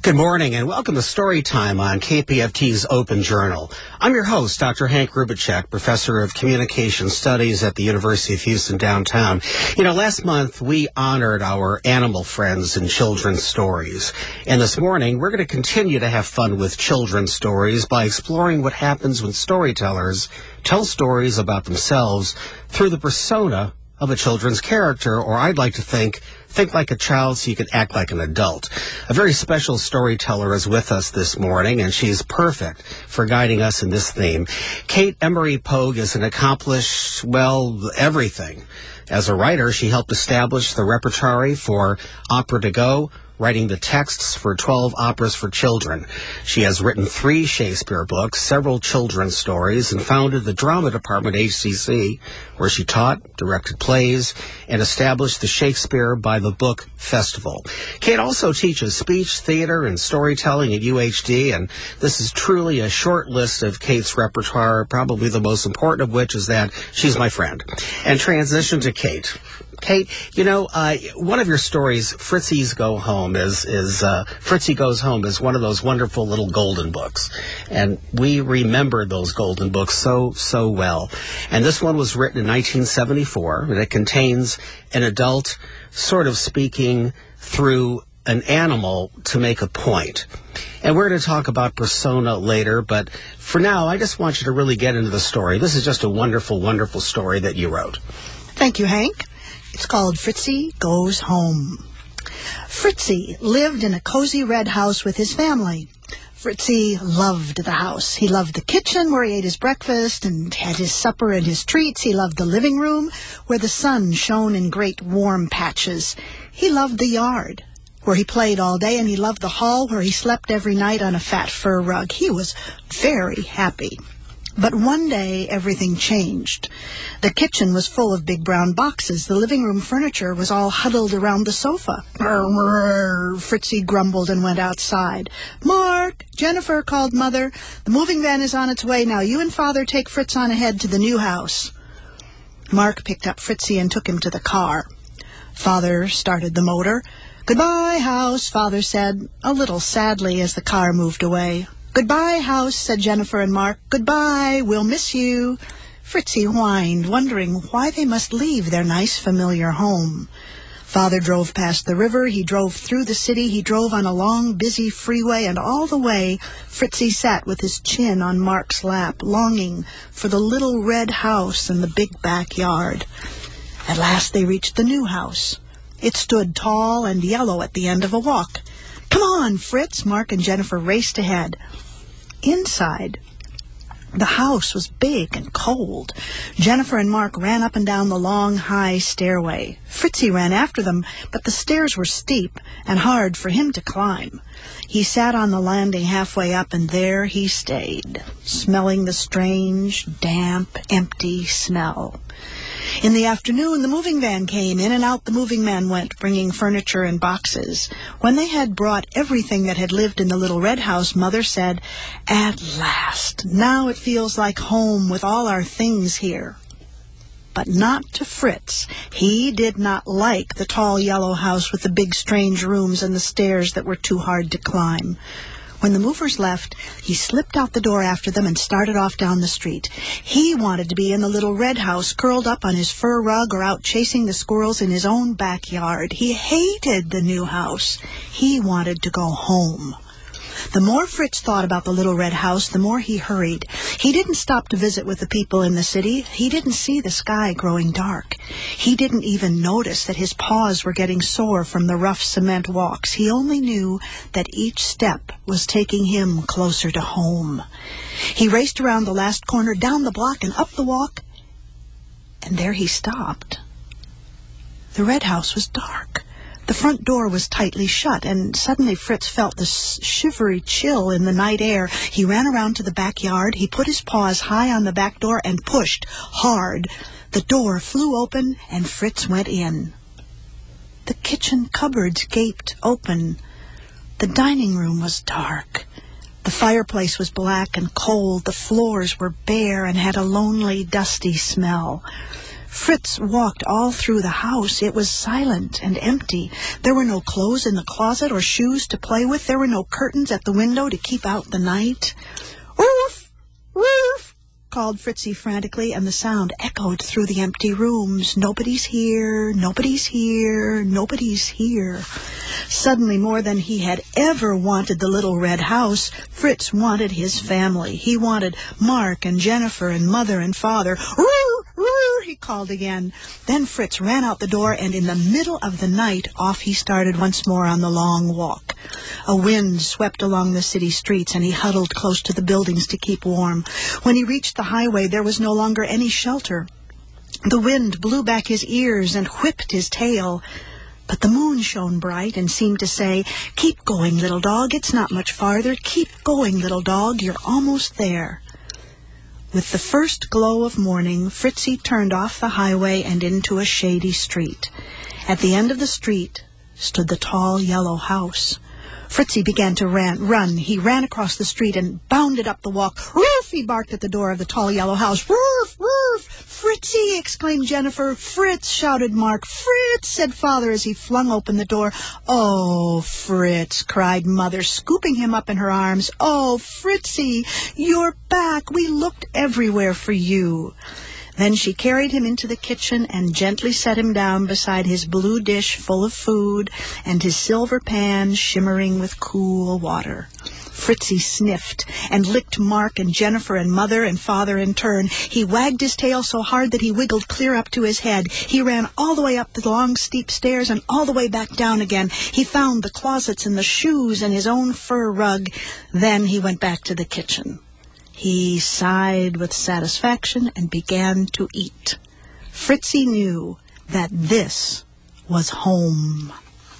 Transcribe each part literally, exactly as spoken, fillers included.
Good morning and welcome to Storytime on K P F T's Open Journal. I'm your host, Doctor Hank Rubicek, Professor of Communication Studies at the University of Houston downtown. You know, last month we honored our animal friends in children's stories. And this morning we're going to continue to have fun with children's stories by exploring what happens when storytellers tell stories about themselves through the persona of a children's character, or I'd like to think, think like a child so you can act like an adult. A very special storyteller is with us this morning, and she's perfect for guiding us in this theme. Kate Emery Pogue is an accomplished, well, everything. As a writer, she helped establish the repertory for Opera to Go, writing the texts for twelve operas for children. She has written three Shakespeare books, several children's stories, and founded the drama department at H C C, where she taught, directed plays, and established the Shakespeare by the Book Festival. Kate also teaches speech, theater, and storytelling at U H D, and this is truly a short list of Kate's repertoire, probably the most important of which is that she's my friend. And transition to Kate. Kate, you know, uh, one of your stories, Fritzy's Go Home, is, is uh, Fritzy Goes Home is one of those wonderful little golden books. And we remember those golden books so, so well. And this one was written in nineteen seventy-four, and it contains an adult sort of speaking through an animal to make a point. And we're going to talk about persona later, but for now, I just want you to really get into the story. This is just a wonderful, wonderful story that you wrote. Thank you, Hank. It's called Fritzy Goes Home. Fritzy lived in a cozy red house with his family. Fritzy loved the house. He loved the kitchen where he ate his breakfast and had his supper and his treats. He loved the living room where the sun shone in great warm patches. He loved the yard where he played all day, and he loved the hall where he slept every night on a fat fur rug. He was very happy. But one day, everything changed. The kitchen was full of big brown boxes. The living room furniture was all huddled around the sofa. Fritzy grumbled and went outside. "Mark, Jennifer," called Mother. "The moving van is on its way now. You and Father take Fritz on ahead to the new house." Mark picked up Fritzy and took him to the car. Father started the motor. "Goodbye, house," Father said, a little sadly as the car moved away. "Goodbye, house," said Jennifer and Mark. "Goodbye, we'll miss you." Fritzy whined, wondering why they must leave their nice familiar home. Father drove past the river, he drove through the city, he drove on a long, busy freeway, and all the way, Fritzy sat with his chin on Mark's lap, longing for the little red house and the big backyard. At last they reached the new house. It stood tall and yellow at the end of a walk. "Come on, Fritz," Mark and Jennifer raced ahead. Inside, the house was big and cold. Jennifer and Mark ran up and down the long, high stairway. Fritzy ran after them, but the stairs were steep and hard for him to climb. He sat on the landing halfway up, and there he stayed, smelling the strange, damp, empty smell. In the afternoon, the moving van came. In and out the moving man went, bringing furniture and boxes. When they had brought everything that had lived in the little red house, Mother said, "At last, now it feels like home with all our things here." But not to Fritz. He did not like the tall yellow house with the big strange rooms and the stairs that were too hard to climb. When the movers left, he slipped out the door after them and started off down the street. He wanted to be in the little red house, curled up on his fur rug, or out chasing the squirrels in his own backyard. He hated the new house. He wanted to go home. The more Fritz thought about the little red house, the more he hurried. He didn't stop to visit with the people in the city. He didn't see the sky growing dark. He didn't even notice that his paws were getting sore from the rough cement walks. He only knew that each step was taking him closer to home. He raced around the last corner, down the block, and up the walk, and there he stopped. The red house was dark. The front door was tightly shut, and suddenly Fritz felt this shivery chill in the night air. He ran around to the backyard. He put his paws high on the back door and pushed hard. The door flew open, and Fritz went in. The kitchen cupboards gaped open. The dining room was dark. The fireplace was black and cold. The floors were bare and had a lonely, dusty smell. Fritz walked all through the house. It was silent and empty. There were no clothes in the closet or shoes to play with. There were no curtains at the window to keep out the night. Woof! Woof! Called Fritzy frantically, and the sound echoed through the empty rooms. Nobody's here, nobody's here, nobody's here. Suddenly, more than he had ever wanted the little red house, Fritz wanted his family. He wanted Mark and Jennifer and mother and father. Roo! Roo! He called again. Then Fritz ran out the door, and in the middle of the night, off he started once more on the long walk. A wind swept along the city streets, and he huddled close to the buildings to keep warm. When he reached the highway, there was no longer any shelter. The wind blew back his ears and whipped his tail. But the moon shone bright and seemed to say, "Keep going, little dog. It's not much farther. Keep going, little dog. You're almost there." With the first glow of morning, Fritzy turned off the highway and into a shady street. At the end of the street stood the tall yellow house. Fritzy began to ran, run. He ran across the street and bounded up the walk. "Roof!" he barked at the door of the tall yellow house. "Roof! Roof! Fritzy!" exclaimed Jennifer. "Fritz!" shouted Mark. "Fritz!" said Father as he flung open the door. "Oh, Fritz!" cried Mother, scooping him up in her arms. "Oh, Fritzy! You're back! We looked everywhere for you." Then she carried him into the kitchen and gently set him down beside his blue dish full of food and his silver pan shimmering with cool water. Fritzy sniffed and licked Mark and Jennifer and Mother and Father in turn. He wagged his tail so hard that he wiggled clear up to his head. He ran all the way up the long, steep stairs and all the way back down again. He found the closets and the shoes and his own fur rug. Then he went back to the kitchen. He sighed with satisfaction and began to eat. Fritzy knew that this was home.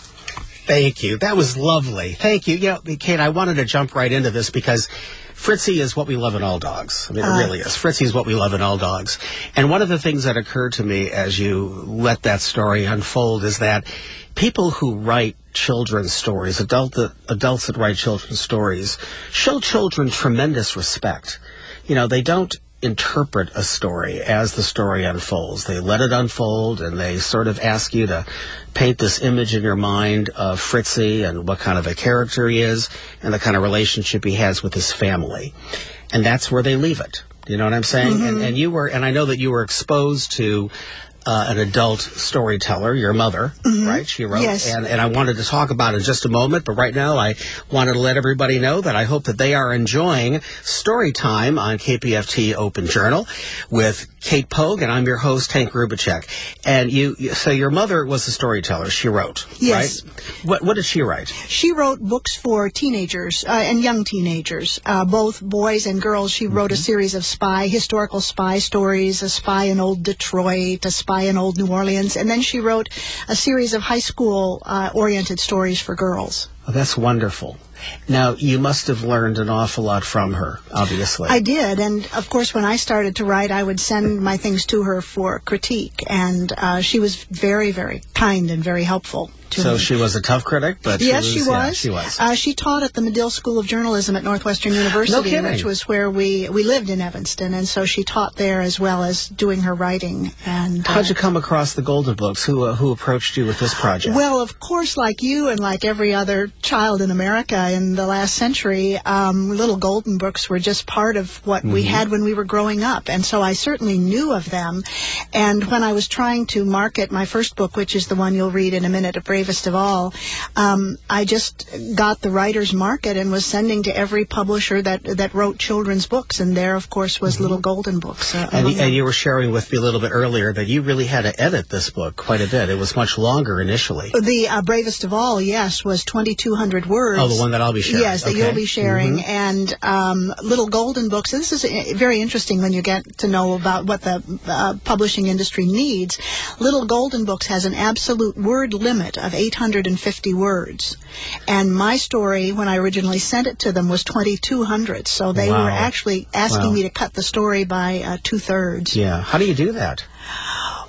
Thank you. That was lovely. Thank you. You know, Kate, I wanted to jump right into this because Fritzy is what we love in all dogs. I mean, it Uh, really is. Fritzy is what we love in all dogs. And one of the things that occurred to me as you let that story unfold is that people who write children's stories, adult, adults that write children's stories, show children tremendous respect. You know, they don't interpret a story as the story unfolds. They let it unfold, and they sort of ask you to paint this image in your mind of Fritzy and what kind of a character he is and the kind of relationship he has with his family. And that's where they leave it. You know what I'm saying? Mm-hmm. And, and you were, and I know that you were exposed to Uh, an adult storyteller, your mother, Mm-hmm. right? She wrote. Yes. And, and I wanted to talk about it in just a moment, but right now I wanted to let everybody know that I hope that they are enjoying Story Time on K P F T Open Journal with Kate Pogue, and I'm your host, Hank Rubicek. And you, so your mother was a storyteller. She wrote, Yes. right? What, what did she write? She wrote books for teenagers uh, and young teenagers, uh, both boys and girls. She wrote Mm-hmm. a series of spy, historical spy stories, a spy in old Detroit, a spy in old New Orleans, and then she wrote a series of high school uh, oriented stories for girls. Oh, that's wonderful. Now, you must have learned an awful lot from her, obviously. I did, and of course when I started to write, I would send my things to her for critique, and uh, she was very, very kind and very helpful to So me. she was a tough critic, but Yes, she she was. was. Yeah, she was. Uh, she taught at the Medill School of Journalism at Northwestern University, kidding. which was where we, we lived in Evanston, and so she taught there as well as doing her writing. And uh, How'd you come across the Golden Books? Who uh, who approached you with this project? Well, of course, like you and like every other child in America in the last century, um, little golden books were just part of what we had when we were growing up. And so I certainly knew of them. And when I was trying to market my first book, which is the one you'll read in a minute, Bravest of All, um, I just got the writer's market and was sending to every publisher that that wrote children's books. And there, of course, was Little Golden Books. Uh, And, among them. and you were sharing with me a little bit earlier that you really had to edit this book quite a bit. It was much longer initially. The uh, Bravest of All, yes, was twenty-two hundred words. Oh, the one that I'll be sharing. Yes, that Okay. you'll be sharing. And um, Little Golden Books, and this is uh, very interesting when you get to know about what the uh, publishing industry needs. Little Golden Books has an absolute word limit of eight hundred fifty words. And my story, when I originally sent it to them, was twenty-two hundred. So they Wow. were actually asking Wow. me to cut the story by uh, two-thirds. Yeah. How do you do that?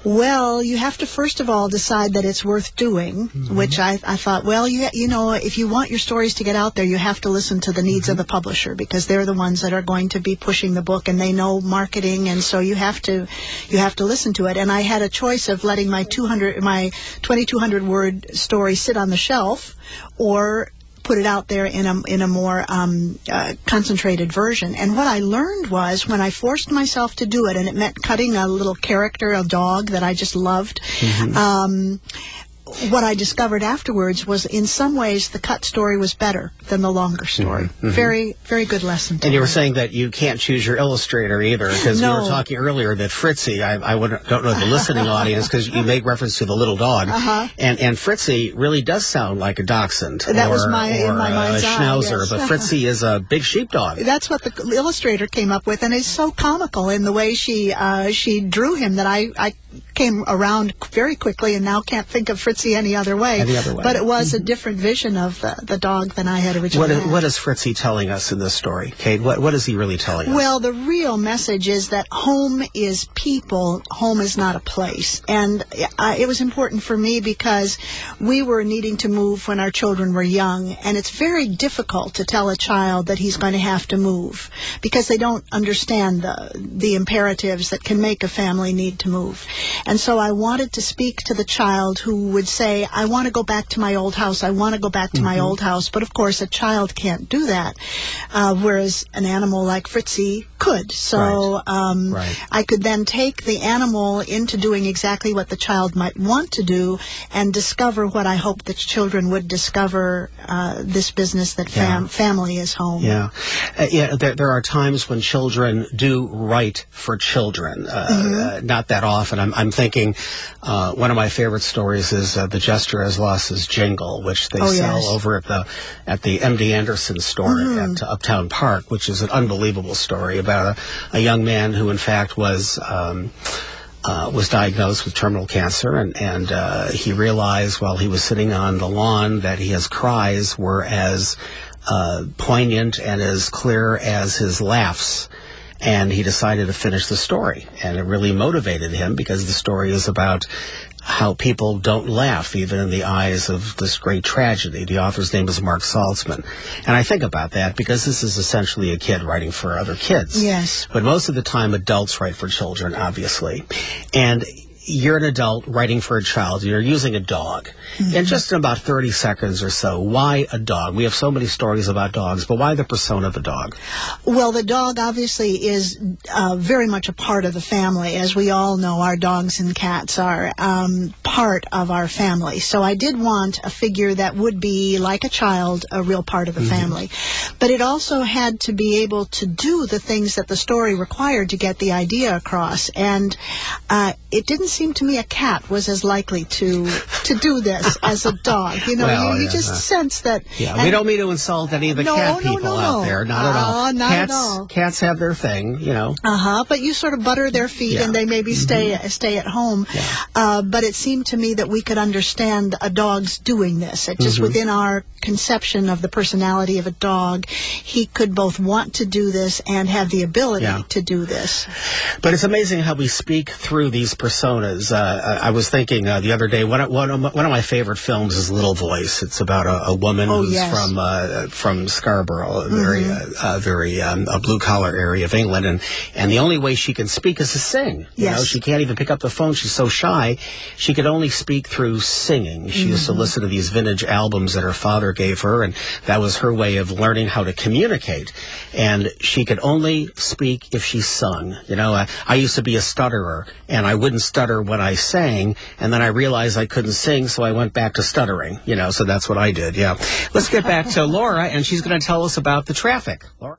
Well, you have to first of all decide that it's worth doing, mm-hmm. which I, I thought, well, you you know, if you want your stories to get out there, you have to listen to the needs mm-hmm. of the publisher, because they're the ones that are going to be pushing the book, and they know marketing, and so you have to you have to listen to it. And I had a choice of letting my two hundred my twenty-two hundred word story sit on the shelf, or put it out there in a in a more um, uh, concentrated version. And what I learned was, when I forced myself to do it, and it meant cutting a little character, a dog that I just loved, mm-hmm. um, what I discovered afterwards was, in some ways, the cut story was better than the longer story. Mm-hmm. Very, very good lesson. And you were learn. saying that you can't choose your illustrator either, because no. we were talking earlier that Fritzy, I, I would, don't know the listening audience, because you made reference to the little dog, uh-huh. and and Fritzy really does sound like a dachshund. That or, was my or in my a, mind's a eye, schnauzer, yes. but Fritzy is a big sheepdog. That's what the illustrator came up with, and it's so comical in the way she uh, she drew him that I, I came around very quickly, and now can't think of Fritzy any other way. Any other way. But it was mm-hmm. a different vision of the, the dog than I had originally what is, had. What is Fritzy telling us in this story, Kate? What What is he really telling us? Well, the real message is that home is people, home is not a place. And uh, it was important for me because we were needing to move when our children were young, and it's very difficult to tell a child that he's going to have to move, because they don't understand the, the imperatives that can make a family need to move. And so I wanted to speak to the child who would say, I want to go back to my old house, I want to go back to mm-hmm. my old house. But of course, a child can't do that, uh, whereas an animal like Fritzy could. So right. Um, right. I could then take the animal into doing exactly what the child might want to do, and discover what I hope that children would discover, uh, this business that fam- yeah. family is home. Yeah. Uh, yeah, there, there are times when children do right for children. Uh, mm-hmm. uh, not that often. I'm, I'm thinking uh, one of my favorite stories is uh, The Jester Has Lost His Jingle, which they oh, sell yes. over at the at the M D Anderson store mm-hmm. at uh, Uptown Park, which is an unbelievable story about a, a young man who, in fact, was... Um, Uh, was diagnosed with terminal cancer, and, and uh, he realized while he was sitting on the lawn that his cries were as uh, poignant and as clear as his laughs. And he decided to finish the story. And it really motivated him, because the story is about how people don't laugh even in the eyes of this great tragedy. The author's name is Mark Saltzman. And I think about that because this is essentially a kid writing for other kids. Yes. But most of the time, adults write for children, obviously. And you're an adult writing for a child. You're using a dog. Mm-hmm. And just in about thirty seconds or so, why a dog? We have so many stories about dogs, but why the persona of a dog? Well, the dog obviously is uh, very much a part of the family. As we all know, our dogs and cats are um, part of our family. So I did want a figure that would be, like a child, a real part of the mm-hmm. family. But it also had to be able to do the things that the story required to get the idea across. And uh, it didn't seem to me a cat was as likely to to do this as a dog. You know, well, you, you yeah, just uh, sense that. Yeah, we don't mean to insult any of the no, cat no, people no, out no. there. Not uh, at all. Not cats, at all. Cats have their thing, you know. Uh huh. But you sort of butter their feet, yeah. and they maybe stay mm-hmm. stay at home. Yeah. Uh, but it seemed to me that we could understand a dog's doing this. It just mm-hmm. within our conception of the personality of a dog, he could both want to do this and have the ability yeah. to do this. But it's amazing how we speak through these personas. Uh, I was thinking uh, the other day, one of, one, of my, one of my favorite films is Little Voice. It's about a, a woman oh, who's yes. from uh, from Scarborough, a very mm-hmm. uh, uh, very um, a blue collar area of England, and and the only way she can speak is to sing. You yes. know, she can't even pick up the phone. She's so shy. She could only speak through singing. She mm-hmm. used to listen to these vintage albums that her father gave her, and that was her way of learning how to communicate. And she could only speak if she sung. You know, I, I used to be a stutterer, and I wouldn't stutter when I sang, and then I realized I couldn't sing, so I went back to stuttering. You know, so that's what I did. Yeah. Let's get back to Laura, and she's going to tell us about the traffic. Laura.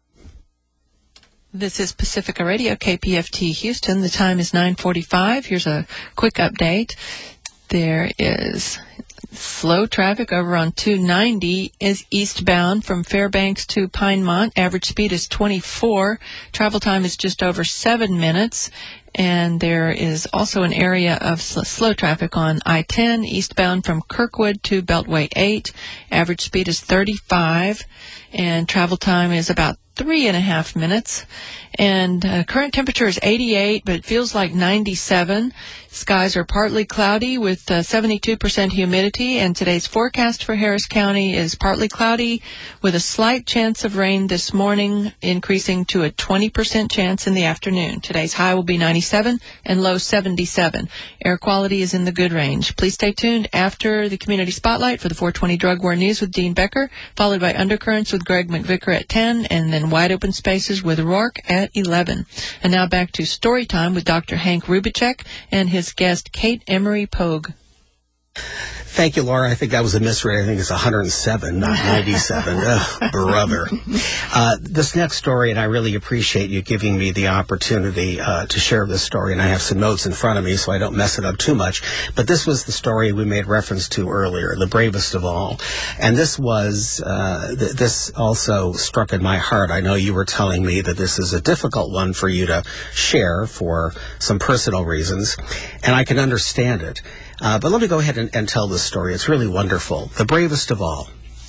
This is Pacifica Radio, K P F T Houston. The time is nine forty-five. Here's a quick update. There is slow traffic over on two ninety is eastbound from Fairbanks to Pinemont. Average speed is twenty-four. Travel time is just over seven minutes. And there is also an area of sl- slow traffic on I ten eastbound from Kirkwood to Beltway eight. Average speed is thirty-five. And travel time is about three and a half minutes. And uh, current temperature is eighty-eight, but it feels like ninety-seven. Skies are partly cloudy with uh, seventy-two percent humidity. And today's forecast for Harris County is partly cloudy with a slight chance of rain this morning, increasing to a twenty percent chance in the afternoon. Today's high will be ninety-seven and low seventy-seven. Air quality is in the good range. Please stay tuned after the Community Spotlight for the four twenty Drug War News with Dean Becker, followed by Undercurrents with Greg McVicker at ten, and then Wide Open Spaces with Rourke at eleven. And now back to Story Time with Doctor Hank Rubicek and his guest, Kate Emery Pogue. Thank you, Laura. I think that was a misread. I think it's one hundred seven, not ninety-seven. Ugh, brother. Uh, this next story, and I really appreciate you giving me the opportunity uh, to share this story, and I have some notes in front of me so I don't mess it up too much. But this was the story we made reference to earlier, The Bravest of All. And this was, uh, th- this also struck in my heart. I know you were telling me that this is a difficult one for you to share for some personal reasons, and I can understand it. Uh, but let me go ahead and, and tell this story. It's really wonderful. The Bravest of All.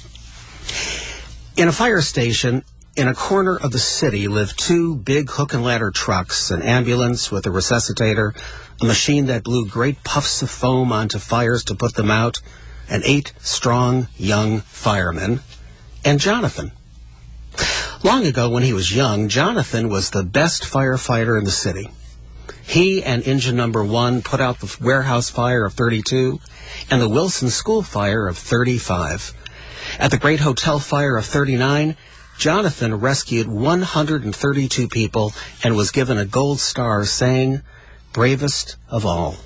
In a fire station in a corner of the city lived two big hook and ladder trucks, an ambulance with a resuscitator, a machine that blew great puffs of foam onto fires to put them out, and eight strong young firemen, and Jonathan. Long ago, when he was young, Jonathan was the best firefighter in the city. He and engine number one put out the warehouse fire of thirty-two and the Wilson School fire of thirty-five. At the Great Hotel fire of thirty-nine, Jonathan rescued one hundred thirty-two people and was given a gold star, saying, "Bravest of all."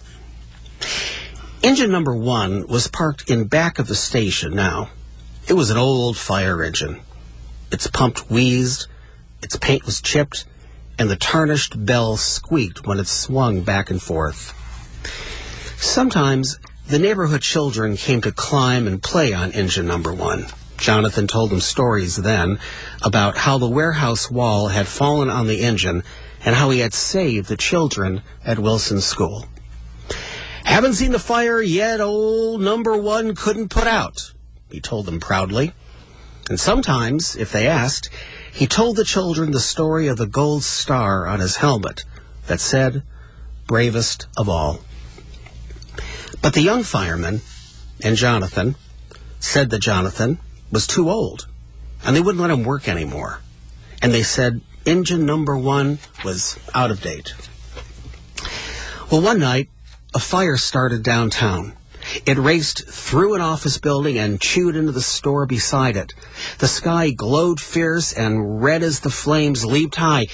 Engine number one was parked in back of the station now. It was an old fire engine. Its pump wheezed, its paint was chipped, and the tarnished bell squeaked when it swung back and forth. Sometimes the neighborhood children came to climb and play on engine number one. Jonathan told them stories then about how the warehouse wall had fallen on the engine and how he had saved the children at Wilson School. "Haven't seen the fire yet old number one couldn't put out," he told them proudly. And sometimes, if they asked, he told the children the story of the gold star on his helmet that said, "Bravest of all." But the young fireman and Jonathan said that Jonathan was too old, and they wouldn't let him work anymore. And they said engine number one was out of date. Well, one night, a fire started downtown. It raced through an office building and chewed into the store beside it. The sky glowed fierce, and red as the flames leaped high.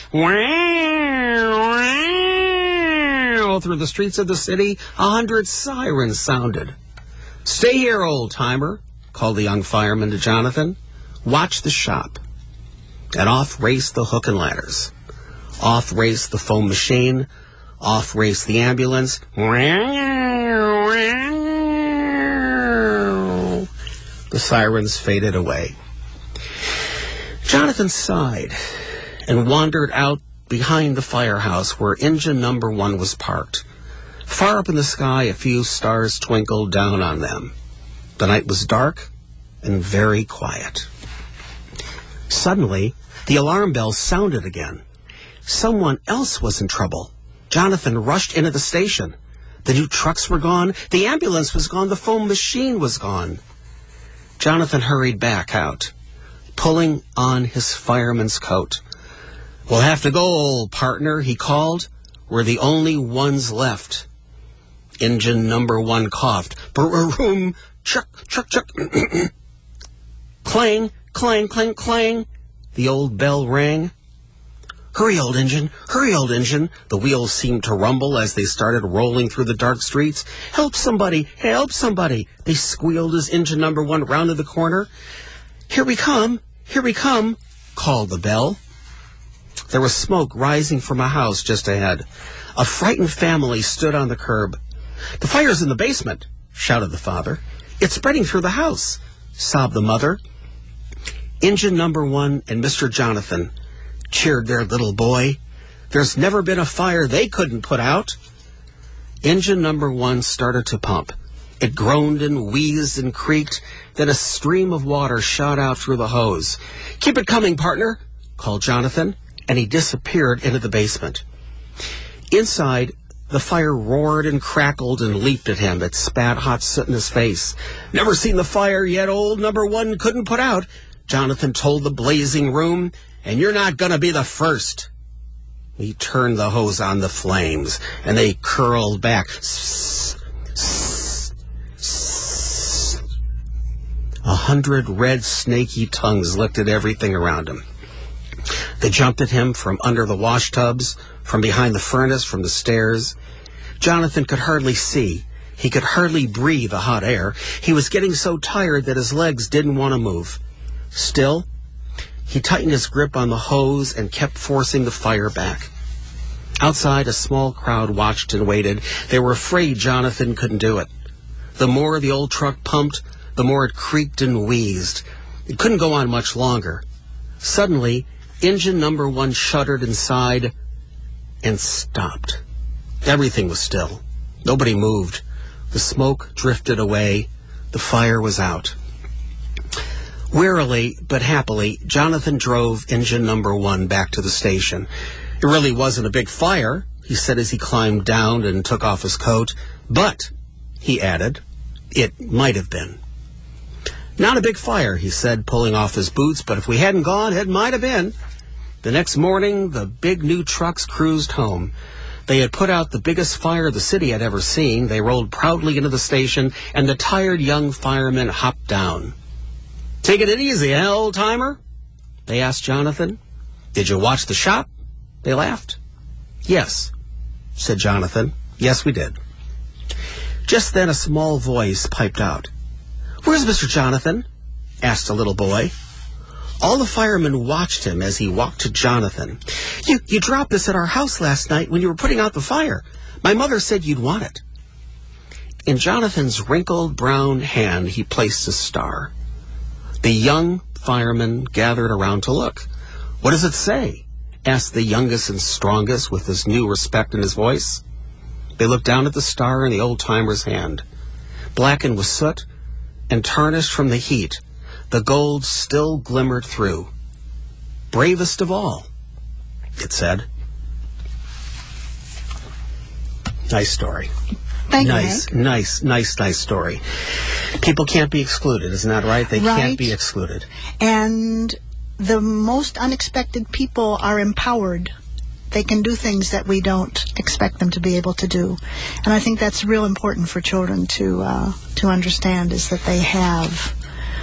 Through the streets of the city, a hundred sirens sounded. "Stay here, old-timer," called the young fireman to Jonathan. "Watch the shop." And off raced the hook and ladders. Off raced the foam machine. Off raced the ambulance. The sirens faded away. Jonathan sighed and wandered out behind the firehouse where engine number one was parked. Far up in the sky, a few stars twinkled down on them. The night was dark and very quiet. Suddenly, the alarm bell sounded again. Someone else was in trouble. Jonathan rushed into the station. The new trucks were gone. The ambulance was gone. The foam machine was gone. Jonathan hurried back out, pulling on his fireman's coat. "We'll have to go, old partner," he called. "We're the only ones left." Engine number one coughed. "Br-room, chuck, chuck, chuck." Clang, clang, clang, clang. The old bell rang. "Hurry, old engine, hurry, old engine." The wheels seemed to rumble as they started rolling through the dark streets. "Help somebody, help somebody," they squealed as engine number one rounded the corner. "Here we come, here we come," called the bell. There was smoke rising from a house just ahead. A frightened family stood on the curb. "The fire's in the basement," shouted the father. "It's spreading through the house," sobbed the mother. Engine number one and Mister Jonathan cheered their little boy. There's never been a fire they couldn't put out. Engine number one started to pump. It groaned and wheezed and creaked. Then a stream of water shot out through the hose. "Keep it coming, partner," called Jonathan, and he disappeared into the basement. Inside, the fire roared and crackled and leaped at him. It spat hot soot in his face. "Never seen the fire yet old number one couldn't put out," Jonathan told the blazing room, "and you're not going to be the first." He turned the hose on the flames, and they curled back. A hundred red, snaky tongues licked at everything around him. They jumped at him from under the wash tubs, from behind the furnace, from the stairs. Jonathan could hardly see. He could hardly breathe the hot air. He was getting so tired that his legs didn't want to move. Still, he tightened his grip on the hose and kept forcing the fire back. Outside, a small crowd watched and waited. They were afraid Jonathan couldn't do it. The more the old truck pumped, the more it creaked and wheezed. It couldn't go on much longer. Suddenly, engine number one shuddered inside and stopped. Everything was still. Nobody moved. The smoke drifted away. The fire was out. Wearily but happily, Jonathan drove engine number one back to the station. It really wasn't a big fire, he said as he climbed down and took off his coat. But, he added, it might have been. Not a big fire, he said, pulling off his boots, but if we hadn't gone, it might have been. The next morning, the big new trucks cruised home. They had put out the biggest fire the city had ever seen. They rolled proudly into the station, and the tired young firemen hopped down. "Taking it easy, eh, old-timer?" they asked Jonathan. "Did you watch the shop?" They laughed. "Yes," said Jonathan. "Yes, we did." Just then a small voice piped out. "Where's Mister Jonathan?" asked a little boy. All the firemen watched him as he walked to Jonathan. You, you dropped this at our house last night when you were putting out the fire. My mother said you'd want it." In Jonathan's wrinkled brown hand, he placed a star. The young firemen gathered around to look. "What does it say?" asked the youngest and strongest with this new respect in his voice. They looked down at the star in the old-timer's hand. Blackened with soot and tarnished from the heat, the gold still glimmered through. "Bravest of all," it said. Nice story. Thank nice, you, nice, nice, nice story. People can't be excluded, isn't that right? They right. can't be excluded. And the most unexpected people are empowered. They can do things that we don't expect them to be able to do. And I think that's real important for children to uh, to understand, is that they have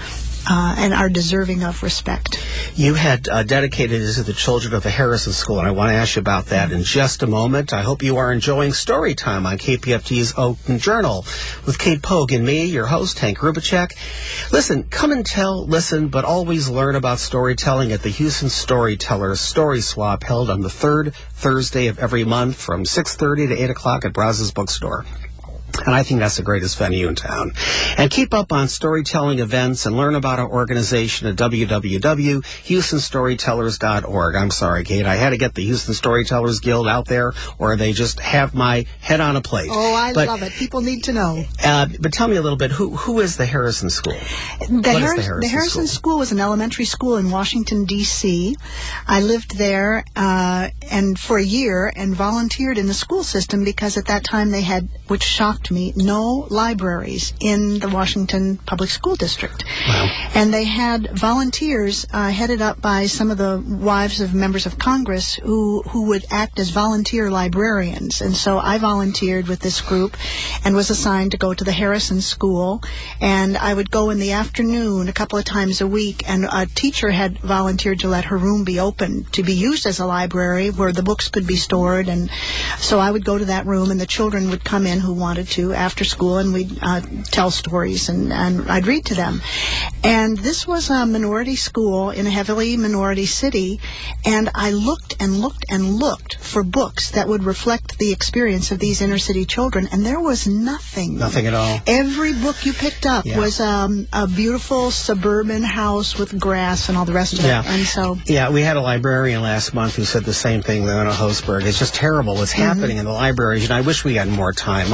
uh, and are deserving of respect. You had uh, dedicated it to the children of the Harrison School, and I want to ask you about that in just a moment. I hope you are enjoying Story Time on K P F T's Open Journal with Kate Pogue and me, your host, Hank Rubicek. Listen, come and tell, listen, but always learn about storytelling at the Houston Storytellers Story Swap, held on the third Thursday of every month from six thirty to eight o'clock at Brazos Bookstore. And I think that's the greatest venue in town. And keep up on storytelling events and learn about our organization at w w w dot houston storytellers dot org. I'm sorry, Kate. I had to get the Houston Storytellers Guild out there, or they just have my head on a plate. Oh, I but, love it. People need to know. Uh, but tell me a little bit, who who is the Harrison School? The, what Harris, is the Harrison, the Harrison School? School was an elementary school in Washington, D C I lived there uh, and for a year and volunteered in the school system because at that time they had, which shocked me, no libraries in the Washington Public School District. Wow. And they had volunteers uh, headed up by some of the wives of members of Congress who, who would act as volunteer librarians. And so I volunteered with this group and was assigned to go to the Harrison School. And I would go in the afternoon a couple of times a week, and a teacher had volunteered to let her room be open to be used as a library where the books could be stored. And so I would go to that room, and the children would come in who wanted to after school, and we'd uh, tell stories, and, and I'd read to them. And this was a minority school in a heavily minority city, and I looked and looked and looked for books that would reflect the experience of these inner city children, and there was nothing. Nothing at all. Every book you picked up yeah. was um, a beautiful suburban house with grass and all the rest of yeah. it. And so, yeah, we had a librarian last month who said the same thing, Leona Hosberg. It's just terrible what's mm-hmm. happening in the libraries, and I wish we had more time. My gosh.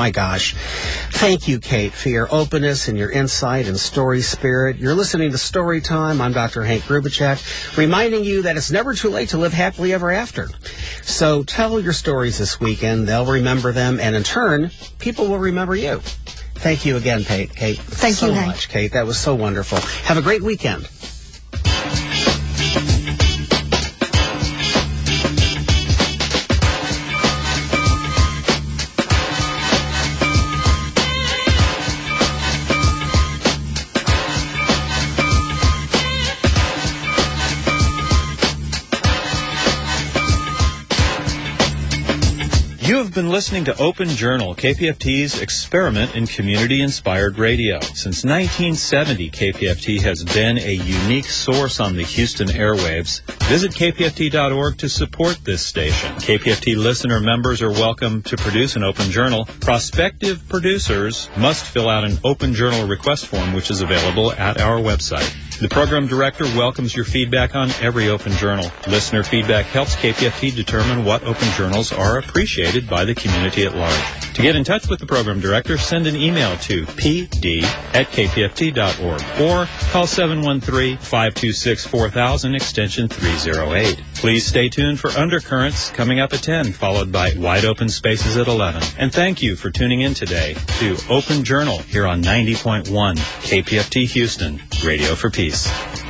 much. Thank you, Kate, for your openness and your insight and story spirit. You're listening to Story Time. I'm Doctor Hank Grubacek, reminding you that it's never too late to live happily ever after. So tell your stories this weekend. They'll remember them, and in turn, people will remember you. Thank you again, Kate. Kate, Thank so you, Hank. much, Kate. That was so wonderful. Have a great weekend. You have been listening to Open Journal, K P F T's experiment in community-inspired radio. Since nineteen seventy, K P F T has been a unique source on the Houston airwaves. Visit K P F T dot org to support this station. K P F T listener members are welcome to produce an Open Journal. Prospective producers must fill out an Open Journal request form, which is available at our website. The program director welcomes your feedback on every Open Journal. Listener feedback helps K P F T determine what Open Journals are appreciated by the community at large. To get in touch with the program director, send an email to p d at k p f t dot org or call seven one three, five two six, four thousand, extension three oh eight. Please stay tuned for Undercurrents coming up at ten, followed by Wide Open Spaces at eleven. And thank you for tuning in today to Open Journal here on ninety point one K P F T Houston, Radio for Peace.